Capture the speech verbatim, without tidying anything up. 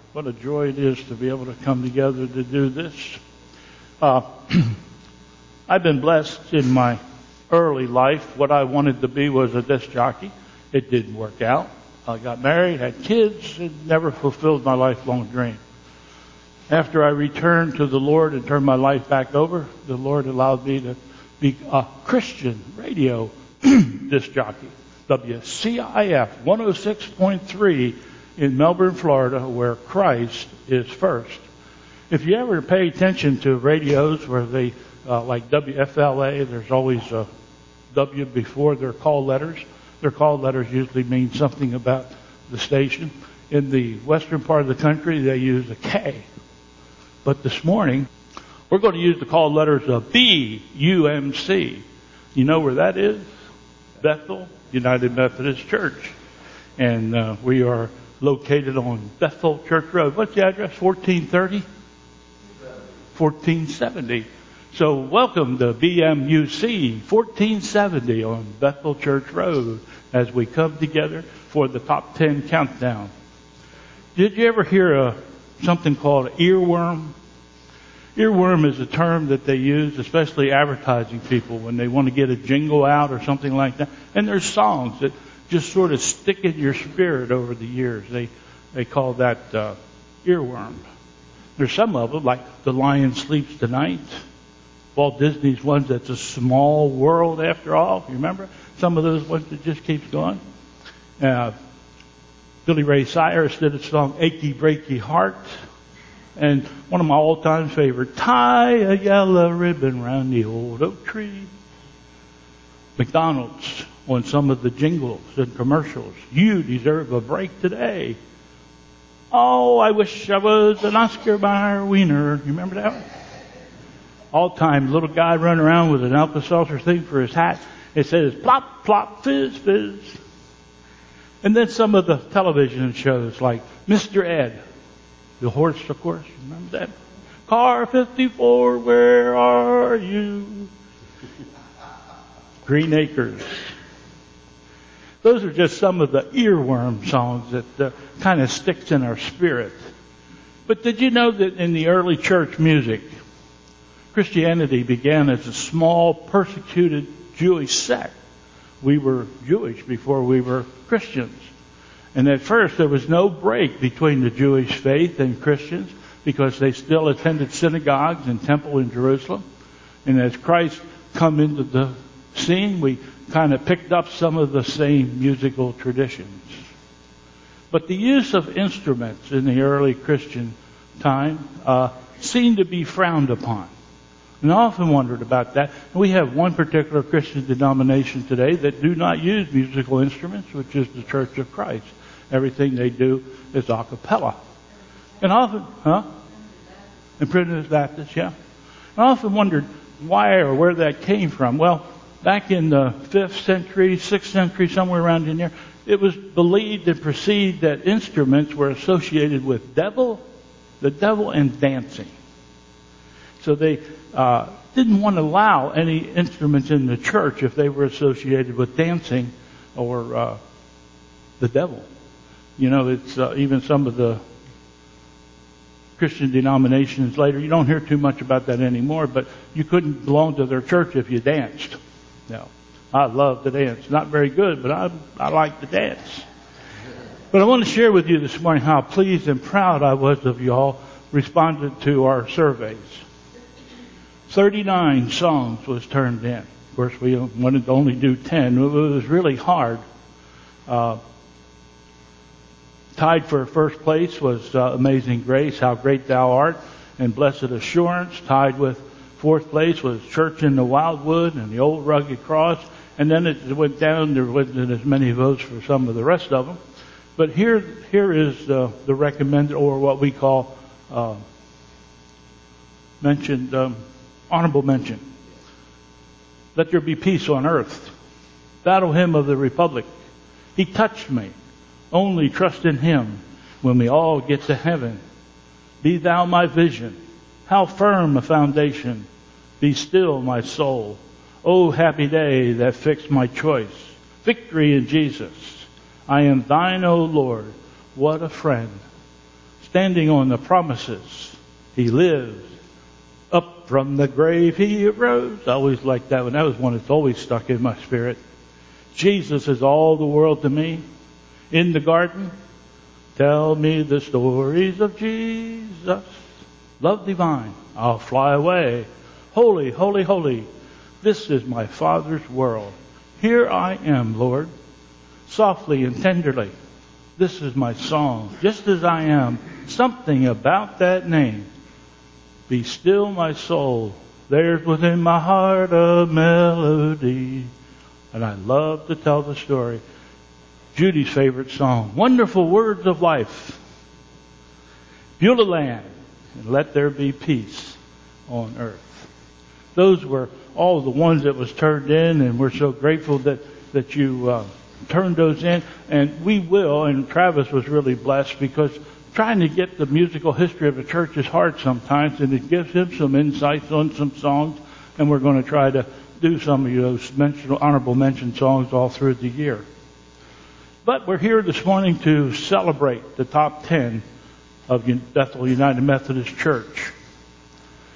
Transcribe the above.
What a joy it is to be able to come together to do this. Uh, I've been blessed in my early life. What I wanted to be was a disc jockey. It didn't work out. I got married, had kids, and never fulfilled my lifelong dream. After I returned to the Lord and turned my life back over, the Lord allowed me to be a Christian radio disc jockey. W C I F one oh six point three in Melbourne, Florida, where Christ is first. If you ever pay attention to radios where they, uh, like W F L A, there's always a W before their call letters. Their call letters usually mean something about the station. In the western part of the country, they use a K. But this morning, we're going to use the call letters of B U M C. You know where that is? Bethel United Methodist Church. And uh, we are located on Bethel Church Road. What's the address? fourteen thirty? fourteen seventy. So welcome to B M U C fourteen seventy on Bethel Church Road as we come together for the top ten countdown. Did you ever hear a, something called earworm? Earworm is a term that they use, especially advertising people, when they want to get a jingle out or something like that. And there's songs that just sort of stick in your spirit over the years. They they call that uh, earworm. There's some of them, like The Lion Sleeps Tonight. Walt Disney's ones that's a small world after all. You remember? Some of those ones that just keeps going. Uh, Billy Ray Cyrus did a song, Achy Breaky Heart. And one of my all-time favorite, Tie a Yellow Ribbon Round the Old Oak Tree. McDonald's on some of the jingles and commercials. You deserve a break today. Oh, I wish I was an Oscar Mayer wiener. You remember that one? All-time little guy running around with an Alka-Seltzer thing for his hat. It says, plop, plop, fizz, fizz. And then some of the television shows like Mister Ed. The horse, of course. Remember that? Car fifty-four, where are you? Green Acres. Those are just some of the earworm songs that uh, kind of sticks in our spirit. But did you know that in the early church music, Christianity began as a small, persecuted Jewish sect? We were Jewish before we were Christians. And at first there was no break between the Jewish faith and Christians because they still attended synagogues and temple in Jerusalem. And as Christ come into the scene, we kind of picked up some of the same musical traditions. But the use of instruments in the early Christian time uh, seemed to be frowned upon. And I often wondered about that. We have one particular Christian denomination today that do not use musical instruments, which is the Church of Christ. Everything they do is a cappella. And often, huh? And Primitive Baptist, yeah. I often wondered why or where that came from. Well, back in the fifth century, sixth century, somewhere around in there, it was believed and perceived that instruments were associated with devil, the devil, and dancing. So they uh, didn't want to allow any instruments in the church if they were associated with dancing or uh, the devil. You know, it's uh, even some of the Christian denominations later, you don't hear too much about that anymore, but you couldn't belong to their church if you danced. No, I love to dance. Not very good, but I, I like to dance. But I want to share with you this morning how pleased and proud I was of you all responded to our surveys. thirty-nine songs was turned in. Of course, we wanted to only do ten. It was really hard. Uh, tied for first place was uh, Amazing Grace, How Great Thou Art, and Blessed Assurance. Tied with fourth place was Church in the Wildwood and the Old Rugged Cross. And then it went down. There wasn't as many votes for some of the rest of them. But here, here is uh, the recommended, or what we call uh, mentioned, um, honorable mention. Let there be peace on earth. Battle hymn of the Republic. He touched me. Only trust in Him when we all get to heaven. Be thou my vision. How firm a foundation. Be still my soul. Oh, happy day that fixed my choice. Victory in Jesus. I am thine, O Lord. What a friend. standing on the promises. He lives. Up from the grave he arose. I always liked that one. That was one that's always stuck in my spirit. Jesus is all the world to me. In the garden, tell me the stories of Jesus. Love divine, I'll fly away. Holy, holy, holy. This is my Father's world. Here I am, Lord, softly and tenderly. This is my song, just as I am. Something about that name. Be still, my soul. There's within my heart a melody. And I love to tell the story. Judy's favorite song, Wonderful Words of Life. Beulah land, and let there be peace on earth. Those were all the ones that was turned in, and we're so grateful that, that you uh, turned those in. And we will, and Travis was really blessed because trying to get the musical history of a church is hard sometimes, and it gives him some insights on some songs, and we're going to try to do some of those mention, honorable mention songs all through the year. But we're here this morning to celebrate the top ten of Bethel United Methodist Church.